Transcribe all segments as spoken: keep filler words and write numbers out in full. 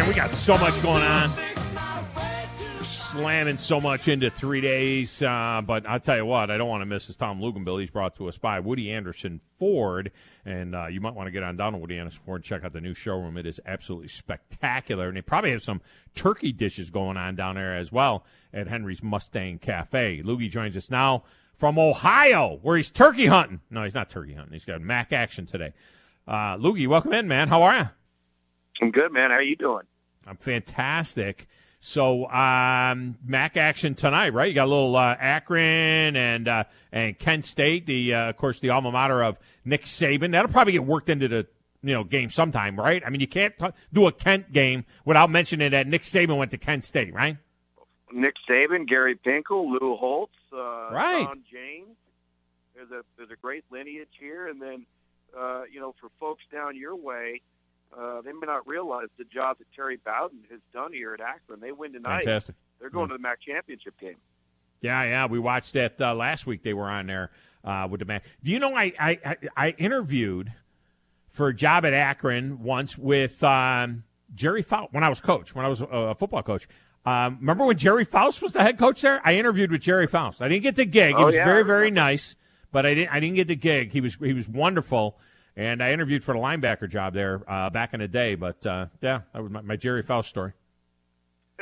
We got so much going on. We're slamming so much into three days. Uh, but I'll tell you what, I don't want to miss this Tom Luganbill. He's brought to us by Woody Anderson Ford. And uh, you might want to get on down to Woody Anderson Ford and check out the new showroom. It is absolutely spectacular. And they probably have some turkey dishes going on down there as well at Henry's Mustang Cafe. Loogie joins us now from Ohio, where he's turkey hunting. No, he's not turkey hunting. He's got Mac action today. Uh, Loogie, welcome in, man. How are you? I'm good, man. How are you doing? I'm fantastic. So, um, Mac action tonight, right? You got a little uh, Akron and uh, and Kent State, the uh, of course the alma mater of Nick Saban. That'll probably get worked into the you know game sometime, right? I mean, you can't t- do a Kent game without mentioning that Nick Saban went to Kent State, right? Nick Saban, Gary Pinkel, Lou Holtz, uh, right. Don James. There's a there's a great lineage here, and then uh, you know for folks down your way. Uh, they may not realize the job that Terry Bowden has done here at Akron. They win tonight. Fantastic. They're going yeah. to the M A C championship game. Yeah, yeah. We watched it uh, last week. They were on there uh, with the M A C. Do you know I, I, I interviewed for a job at Akron once with um, Jerry Faust when I was coach, when I was a football coach. Um, remember when Jerry Faust was the head coach there? I interviewed with Jerry Faust. I didn't get the gig. He oh, was yeah, very, very nice, but I didn't. I didn't get the gig. He was he was wonderful. And I interviewed for the linebacker job there uh, back in the day. But, uh, yeah, that was my, my Jerry Faust story. All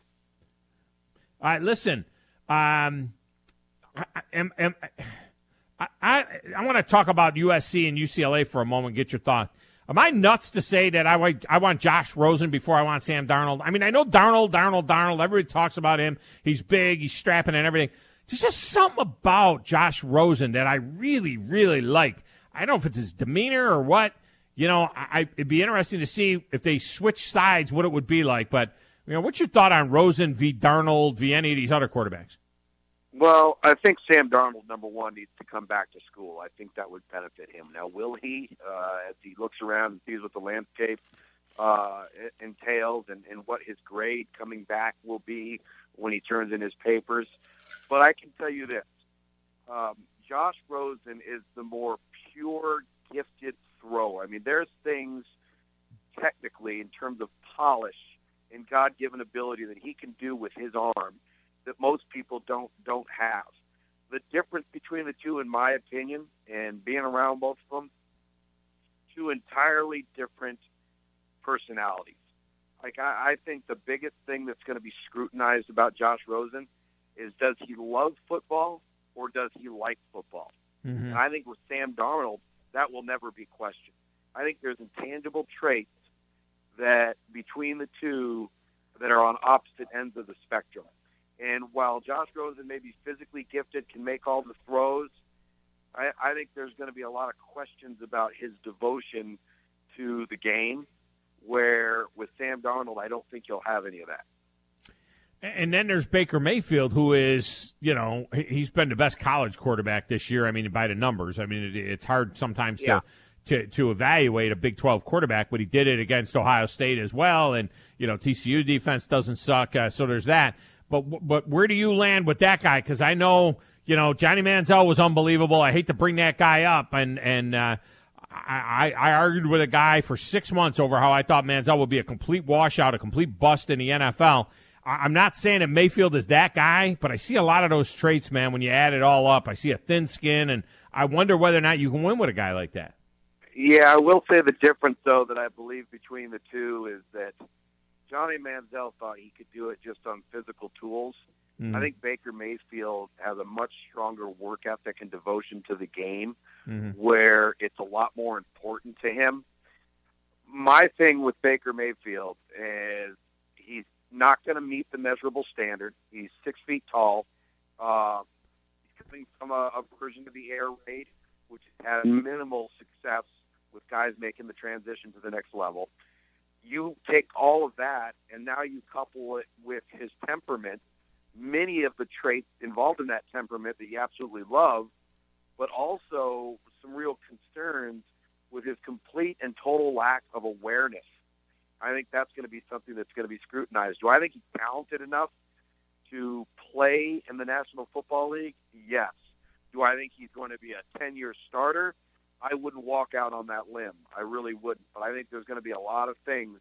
right, listen. Um, I, am, am, I, I, I want to talk about U S C and U C L A for a moment, get your thought. Am I nuts to say that I, want- I want Josh Rosen before I want Sam Darnold? I mean, I know Darnold, Darnold, Darnold. Everybody talks about him. He's big. He's strapping and everything. There's just something about Josh Rosen that I really, really like. I don't know if it's his demeanor or what. You know, I, it'd be interesting to see if they switch sides, what it would be like. But, you know, what's your thought on Rosen v. Darnold v. any of these other quarterbacks? Well, I think Sam Darnold, number one, needs to come back to school. I think that would benefit him. Now, will he, uh, as he looks around and sees what the landscape uh, entails and, and what his grade coming back will be when he turns in his papers? But I can tell you this. Um, Josh Rosen is the more pure, gifted thrower. I mean, there's things technically in terms of polish and God-given ability that he can do with his arm that most people don't don't have. The difference between the two, in my opinion, and being around both of them, two entirely different personalities. Like, I, I think the biggest thing that's going to be scrutinized about Josh Rosen is, does he love football or does he like football? Mm-hmm. And I think with Sam Darnold, that will never be questioned. I think there's intangible traits that between the two that are on opposite ends of the spectrum. And while Josh Rosen may be physically gifted, can make all the throws, I, I think there's going to be a lot of questions about his devotion to the game, where with Sam Darnold, I don't think he'll have any of that. And then there's Baker Mayfield, who is, you know, he's been the best college quarterback this year. I mean, by the numbers. I mean, it, it's hard sometimes yeah. to, to to evaluate a Big twelve quarterback, but he did it against Ohio State as well. And, you know, T C U defense doesn't suck, uh, so there's that. But but where do you land with that guy? Because I know, you know, Johnny Manziel was unbelievable. I hate to bring that guy up. And, and uh, I, I argued with a guy for six months over how I thought Manziel would be a complete washout, a complete bust in the N F L. I'm not saying that Mayfield is that guy, but I see a lot of those traits, man, when you add it all up. I see a thin skin, and I wonder whether or not you can win with a guy like that. Yeah, I will say the difference, though, that I believe between the two is that Johnny Manziel thought he could do it just on physical tools. Mm-hmm. I think Baker Mayfield has a much stronger work ethic and devotion to the game, mm-hmm. where it's a lot more important to him. My thing with Baker Mayfield is he's not going to meet the measurable standard. He's six feet tall. Uh, he's coming from a, a version of the air raid, which has minimal success with guys making the transition to the next level. You take all of that, and now you couple it with his temperament, many of the traits involved in that temperament that you absolutely love, but also some real concerns with his complete and total lack of awareness. I think that's going to be something that's going to be scrutinized. Do I think he's talented enough to play in the National Football League? Yes. Do I think he's going to be a ten-year starter? I wouldn't walk out on that limb. I really wouldn't. But I think there's going to be a lot of things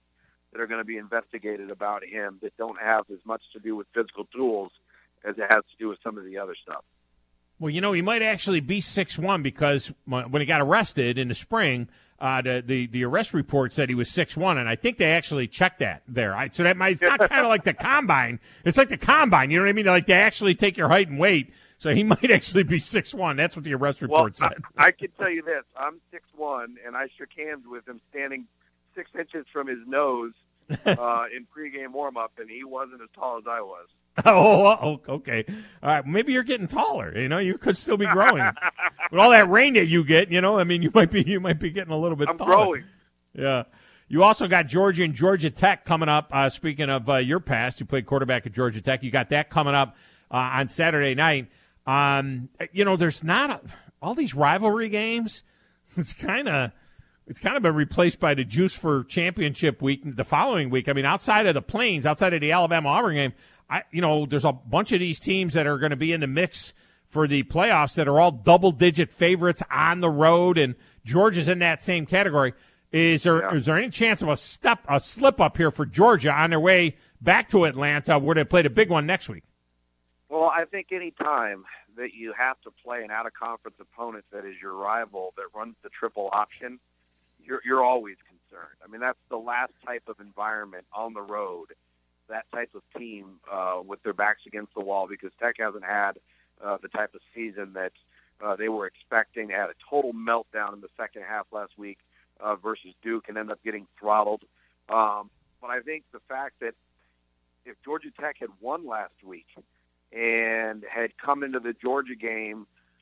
that are going to be investigated about him that don't have as much to do with physical tools as it has to do with some of the other stuff. Well, you know, he might actually be six one because when he got arrested in the spring, uh, the, the the arrest report said he was six one, and I think they actually checked that there. I, so that might, it's not kind of like the combine. It's like the combine, you know what I mean? Like they actually take your height and weight, so he might actually be six one. That's what the arrest report well, said. I, I can tell you this. I'm six one, and I shook hands with him standing six inches from his nose uh, in pregame warm-up, and he wasn't as tall as I was. Oh, oh, okay. All right. Maybe you're getting taller. You know, you could still be growing with all that rain that you get. You know, I mean, you might be you might be getting a little bit. I'm taller. growing. Yeah. You also got Georgia and Georgia Tech coming up. Uh, speaking of uh, your past, you played quarterback at Georgia Tech. You got that coming up uh, on Saturday night. Um, you know, there's not a, all these rivalry games. It's kind of. It's kind of been replaced by the juice for championship week the following week. I mean, outside of the Plains, outside of the Alabama-Auburn game, I, you know, there's a bunch of these teams that are going to be in the mix for the playoffs that are all double-digit favorites on the road, and Georgia's in that same category. Is there yeah. is there any chance of a step a slip up here for Georgia on their way back to Atlanta, where they played a big one next week? Well, I think any time that you have to play an out-of-conference opponent that is your rival that runs the triple option, you're you're always concerned. I mean, that's the last type of environment on the road. That type of team uh, with their backs against the wall, because Tech hasn't had uh, the type of season that uh, they were expecting. They had a total meltdown in the second half last week uh, versus Duke and ended up getting throttled. Um, but I think the fact that if Georgia Tech had won last week and had come into the Georgia game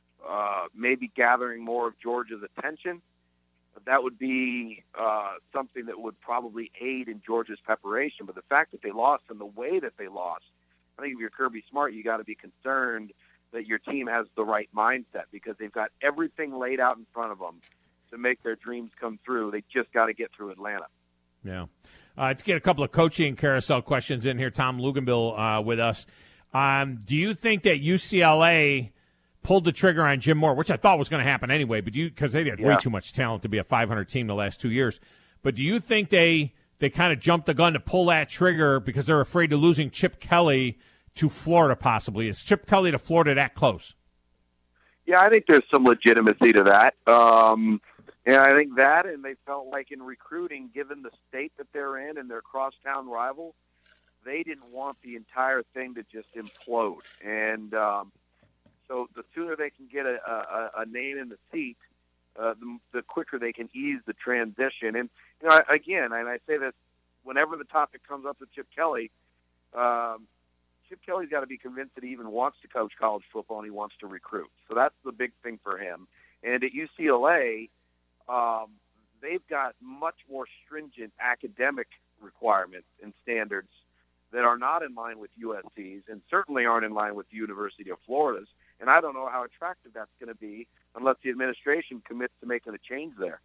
uh, maybe gathering more of Georgia's attention, that would be uh, something that would probably aid in Georgia's preparation. But the fact that they lost and the way that they lost, I think if you're Kirby Smart, you got to be concerned that your team has the right mindset, because they've got everything laid out in front of them to make their dreams come through. They just got to get through Atlanta. Yeah. Uh, let's get a couple of coaching carousel questions in here. Tom Luginbill uh, with us. Um, do you think that U C L A pulled the trigger on Jim Moore, which I thought was going to happen anyway, but you because they had yeah. way too much talent to be a five hundred team the last two years. But do you think they they kind of jumped the gun to pull that trigger because they're afraid of losing Chip Kelly to Florida possibly? Is Chip Kelly to Florida that close? Yeah, I think there's some legitimacy to that. Um, and I think that, and they felt like in recruiting, given the state that they're in and their crosstown rival, they didn't want the entire thing to just implode. And um, so the sooner they can get a, a, a name in the seat, uh, the, the quicker they can ease the transition. And, you know, again, and I say this whenever the topic comes up with Chip Kelly, um, Chip Kelly's got to be convinced that he even wants to coach college football and he wants to recruit. So that's the big thing for him. And at U C L A, um, they've got much more stringent academic requirements and standards that are not in line with U S C's and certainly aren't in line with the University of Florida's. And I don't know how attractive that's going to be unless the administration commits to making a change there.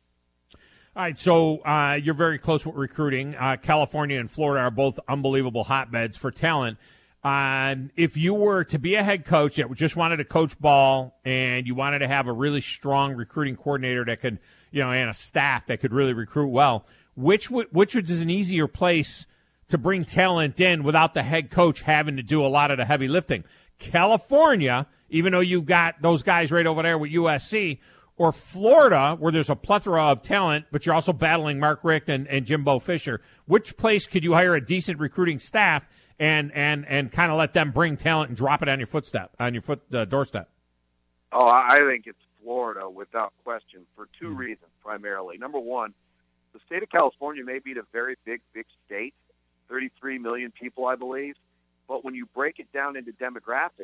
All right, so uh, you're very close with recruiting. Uh, California and Florida are both unbelievable hotbeds for talent. Uh, if you were to be a head coach that just wanted to coach ball and you wanted to have a really strong recruiting coordinator that could, you know, and a staff that could really recruit well, which which is an easier place to bring talent in without the head coach having to do a lot of the heavy lifting? California, even though you've got those guys right over there with U S C, or Florida, where there's a plethora of talent, but you're also battling Mark Richt and, and Jimbo Fisher. Which place could you hire a decent recruiting staff and and and kind of let them bring talent and drop it on your footstep, on your foot uh, doorstep? Oh, I think it's Florida without question for two mm-hmm. reasons primarily. Number one, the state of California may be a very big, big state, thirty-three million people, I believe. But when you break it down into demographics,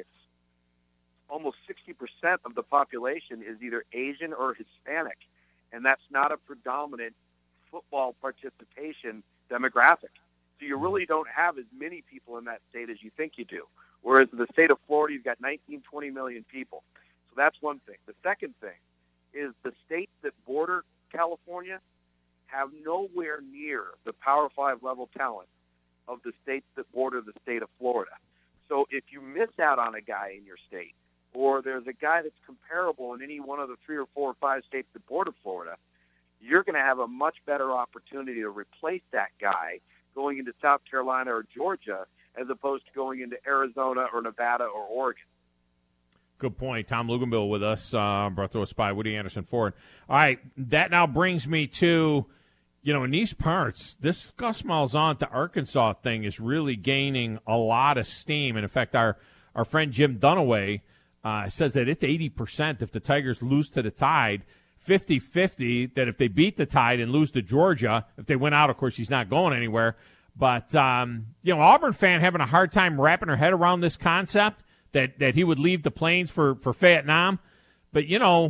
almost sixty percent of the population is either Asian or Hispanic, and that's not a predominant football participation demographic. So you really don't have as many people in that state as you think you do. Whereas in the state of Florida, you've got nineteen, twenty million people. So that's one thing. The second thing is the states that border California have nowhere near the Power Five level talent of the states that border the state of Florida. So if you miss out on a guy in your state, or there's a guy that's comparable in any one of the three or four or five states that border Florida, you're going to have a much better opportunity to replace that guy going into South Carolina or Georgia as opposed to going into Arizona or Nevada or Oregon. Good point. Tom Luginbill with us, uh, brought to us by Woody Anderson Ford. All right, that now brings me to, you know, in these parts, this Gus Malzahn to Arkansas thing is really gaining a lot of steam. And, in fact, our, our friend Jim Dunaway uh, says that it's eighty percent if the Tigers lose to the Tide, fifty-fifty that if they beat the Tide and lose to Georgia, if they win out, of course, he's not going anywhere. But, um, you know, Auburn fan having a hard time wrapping her head around this concept that, that he would leave the Plains for, for Vietnam. But, you know,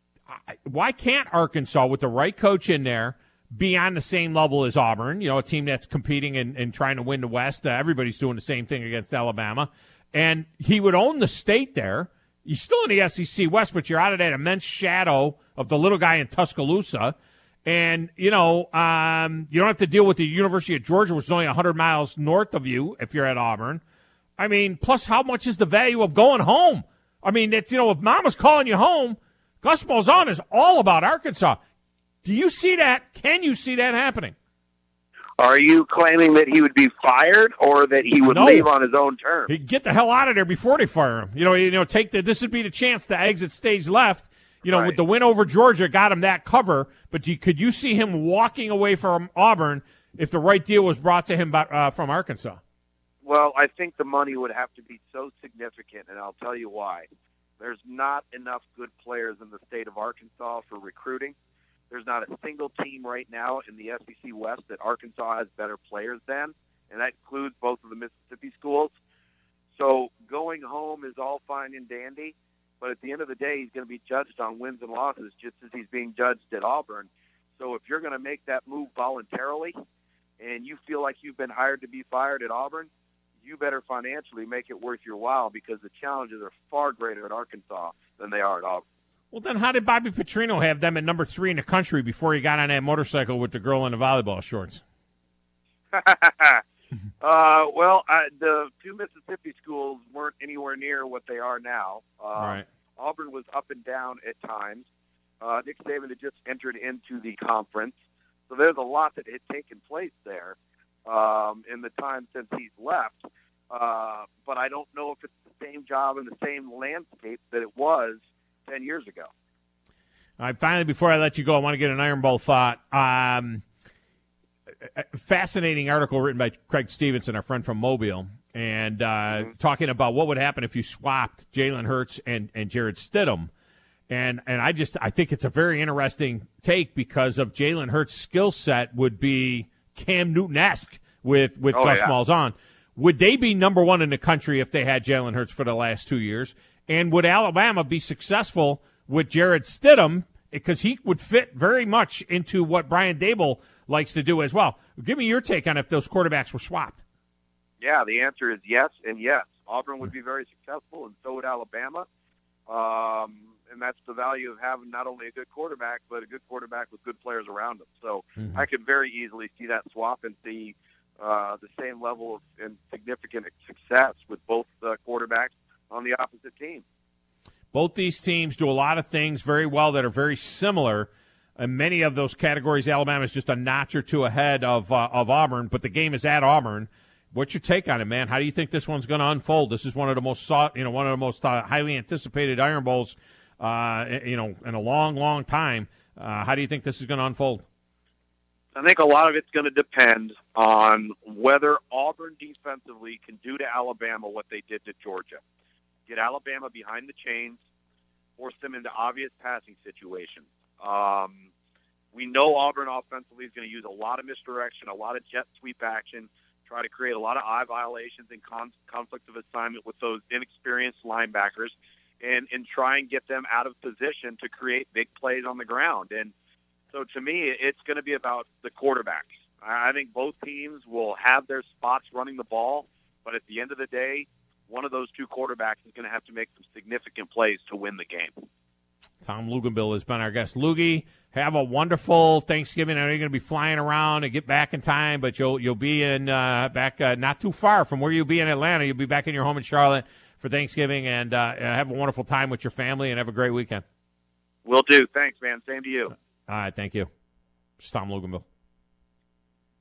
why can't Arkansas, with the right coach in there, be on the same level as Auburn, you know, a team that's competing and, and trying to win the West? Uh, everybody's doing the same thing against Alabama. And he would own the state there. You're still in the S E C West, but you're out of that immense shadow of the little guy in Tuscaloosa. And, you know, um, you don't have to deal with the University of Georgia, which is only one hundred miles north of you if you're at Auburn. I mean, plus how much is the value of going home? I mean, it's, you know, if Mama's calling you home, Gus Malzahn is all about Arkansas. Do you see that? Can you see that happening? Are you claiming that he would be fired or that he would no. leave on his own terms? He'd get the hell out of there before they fire him. You know, you know, take the. This would be the chance to exit stage left. You know, right. with the win over Georgia, got him that cover. But you, could you see him walking away from Auburn if the right deal was brought to him by, uh, from Arkansas? Well, I think the money would have to be so significant, and I'll tell you why. There's not enough good players in the state of Arkansas for recruiting. There's not a single team right now in the S E C West that Arkansas has better players than, and that includes both of the Mississippi schools. So going home is all fine and dandy, but at the end of the day, he's going to be judged on wins and losses just as he's being judged at Auburn. So if you're going to make that move voluntarily and you feel like you've been hired to be fired at Auburn, you better financially make it worth your while because the challenges are far greater at Arkansas than they are at Auburn. Well, then how did Bobby Petrino have them at number three in the country before he got on that motorcycle with the girl in the volleyball shorts? uh, well, I, the two Mississippi schools weren't anywhere near what they are now. Uh, right. Auburn was up and down at times. Uh, Nick Saban had just entered into the conference. So there's a lot that had taken place there um, in the time since he's left. Uh, but I don't know if it's the same job and the same landscape that it was ten years ago. All right, finally, before I let you go, I want to get an Iron Bowl thought. Um, a fascinating article written by Craig Stevenson, our friend from Mobile, and uh, mm-hmm. talking about what would happen if you swapped Jalen Hurts and, and Jarrett Stidham. And and I just I think it's a very interesting take because of Jalen Hurts' skill set would be Cam Newton-esque with, with oh, Gus yeah. Malzahn. Would they be number one in the country if they had Jalen Hurts for the last two years? And would Alabama be successful with Jarrett Stidham because he would fit very much into what Brian Daboll likes to do as well? Give me your take on if those quarterbacks were swapped. Yeah, the answer is yes and yes. Auburn would be very successful, and so would Alabama. Um, and that's the value of having not only a good quarterback, but a good quarterback with good players around him. So mm-hmm. I could very easily see that swap and see uh, the same level of and significant success with both uh, quarterbacks on the opposite team. Both these teams do a lot of things very well that are very similar. In many of those categories, Alabama is just a notch or two ahead of uh, of Auburn, but the game is at Auburn. What's your take on it, man? How do you think this one's going to unfold? This is one of the most sought, you know, one of the most uh, highly anticipated Iron Bowls, uh, you know, in a long, long time. Uh, how do you think this is going to unfold? I think a lot of it's going to depend on whether Auburn defensively can do to Alabama what they did to Georgia. Get Alabama behind the chains, force them into obvious passing situations. Um, we know Auburn offensively is going to use a lot of misdirection, a lot of jet sweep action, try to create a lot of eye violations and con- conflict of assignment with those inexperienced linebackers, and, and try and get them out of position to create big plays on the ground. And so to me, it's going to be about the quarterbacks. I think both teams will have their spots running the ball, but at the end of the day, one of those two quarterbacks is going to have to make some significant plays to win the game. Tom Luginbill has been our guest. Loogie, have a wonderful Thanksgiving. I know you're going to be flying around and get back in time, but you'll you'll be in uh, back uh, not too far from where you'll be in Atlanta. You'll be back in your home in Charlotte for Thanksgiving, and uh, have a wonderful time with your family, and have a great weekend. Will do. Thanks, man. Same to you. All right, thank you. It's Tom Luginbill.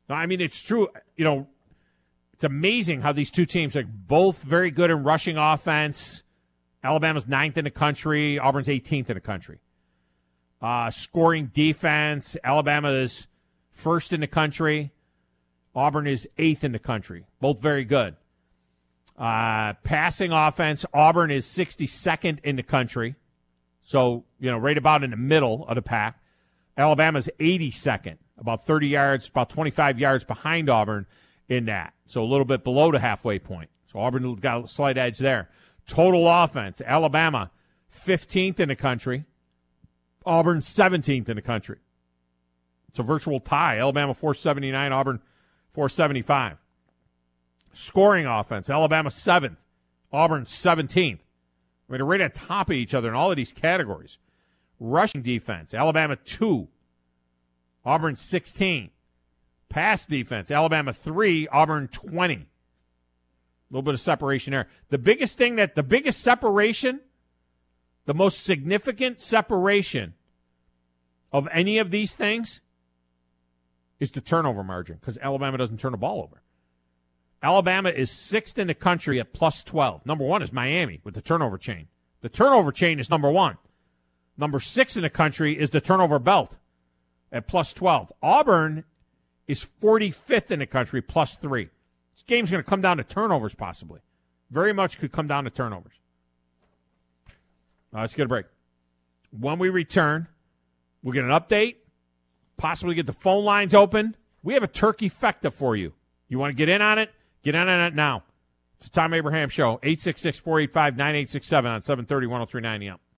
No, I mean, it's true. You know, it's amazing how these two teams are both very good in rushing offense. Alabama's ninth in the country. Auburn's eighteenth in the country. Uh, scoring defense, Alabama is first in the country. Auburn is eighth in the country. Both very good. Uh, passing offense, Auburn is sixty-second in the country. So, you know, right about in the middle of the pack. Alabama's eighty-second, about thirty yards, about twenty-five yards behind Auburn in that. So a little bit below the halfway point. So Auburn got a slight edge there. Total offense, Alabama fifteenth in the country. Auburn seventeenth in the country. It's a virtual tie. Alabama four seventy-nine, Auburn four seventy-five. Scoring offense, Alabama seventh, Auburn seventeenth. I mean, they're right at top of each other in all of these categories. Rushing defense, Alabama two, Auburn sixteen. Pass defense, Alabama three, Auburn twenty. A little bit of separation there. The biggest thing that, the biggest separation, the most significant separation of any of these things is the turnover margin, because Alabama doesn't turn the ball over. Alabama is sixth in the country at plus twelve. Number one is Miami with the turnover chain. The turnover chain is number one. Number six in the country is the turnover belt at plus twelve. Auburn is forty-fifth in the country, plus three. This game's going to come down to turnovers, possibly. Very much could come down to turnovers. Uh, let's get a break. When we return, we'll get an update, possibly get the phone lines open. We have a turkey fecta for you. You want to get in on it? Get in on it now. It's the Tom Abraham Show, eight six six, four eight five, nine eight six seven on seven thirty, ten thirty-nine A M.